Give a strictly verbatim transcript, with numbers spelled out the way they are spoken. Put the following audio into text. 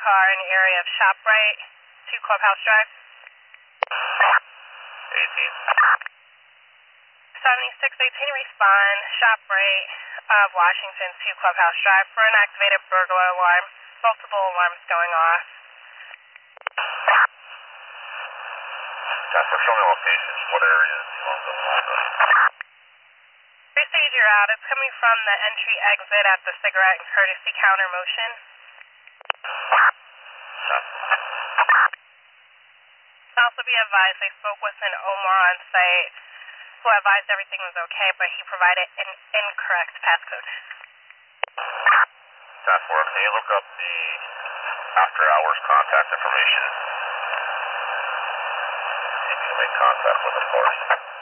car in the area of ShopRite, two Clubhouse Drive. eighteen. seventy-six eighteen, respond, ShopRite of Washington, two Clubhouse Drive for an activated burglar alarm. Multiple alarms going off. Task Force, show me locations. What areas do you want to go? Three-stage, you're out. It's coming from the entry exit at the cigarette and courtesy counter motion. Also be advised, I spoke with an Omar on site who advised everything was okay, but he provided an incorrect passcode. Task Force, can you look up the after hours contact information? See if you can make contact with the force.